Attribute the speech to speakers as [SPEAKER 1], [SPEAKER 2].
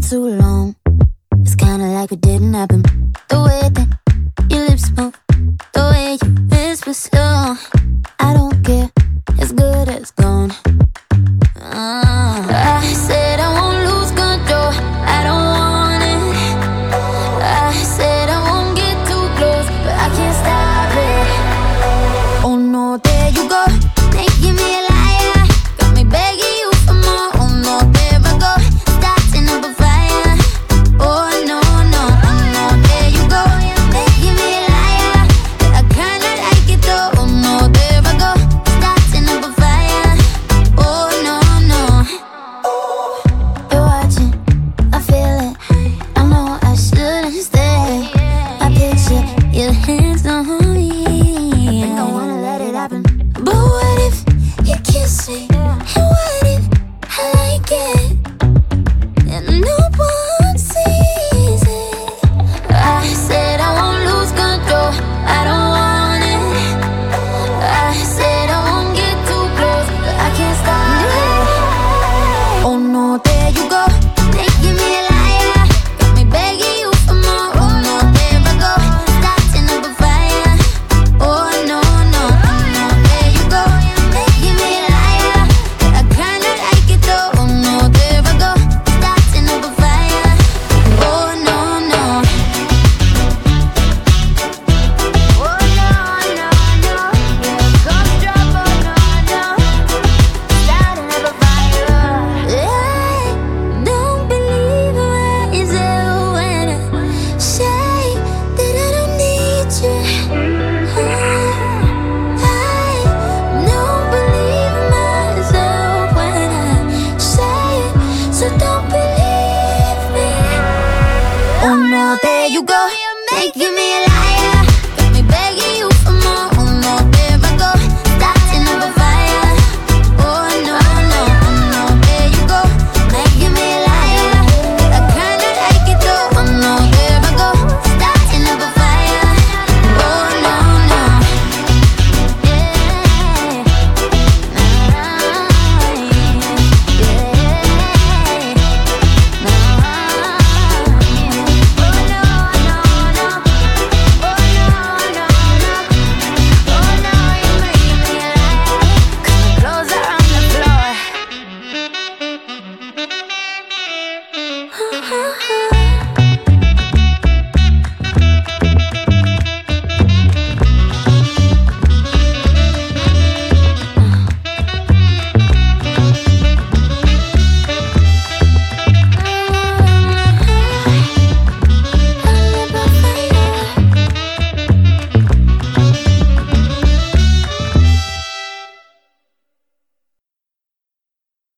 [SPEAKER 1] too long. It's kinda like it didn't happen. The way that your lips move, the way you whisper slow. I don't care, it's good as gone. I said I won't lose control, I don't want it. I said I won't get too close, but I can't stop it. Oh no, there you go, making me a liar. Got me begging you for more. Oh no, there I go, starting up a fire. Oh no, no, oh no, there you go, making me a liar. But I kinda like it though. Oh no, there I go, starting up a fire. Oh no, no. You're watching, I feel it. I know I shouldn't stay. I picture your hands on me. I don't wanna let it happen. But what if you kiss me? And what if I like it? And no one sees it. I said I won't lose control, I don't want it. I said I won't get too close, but I can't stop it. Oh no, there you go, making me a liar. Got me begging you for more. Oh no, there I go, starting up a fire. Oh no, no, oh no, there you go, making me a liar. But I kinda like it though. Oh no, there I go, starting up a fire. Oh no, no. Oh no, no, no. Here comes trouble, no, no. Starting up a fire. I don't believe myself when I say that I don't need you. I don't believe myself when I say it, so don't believe me. Oh no, there you go, making me a liar. Got me begging you for more. Oh no, there I go, starting up a fire. Oh no, no, oh no, there you go, making me a liar. I kinda like it though. Oh no, there I go, starting up a fire. Oh no, no, yeah, closer on the floor.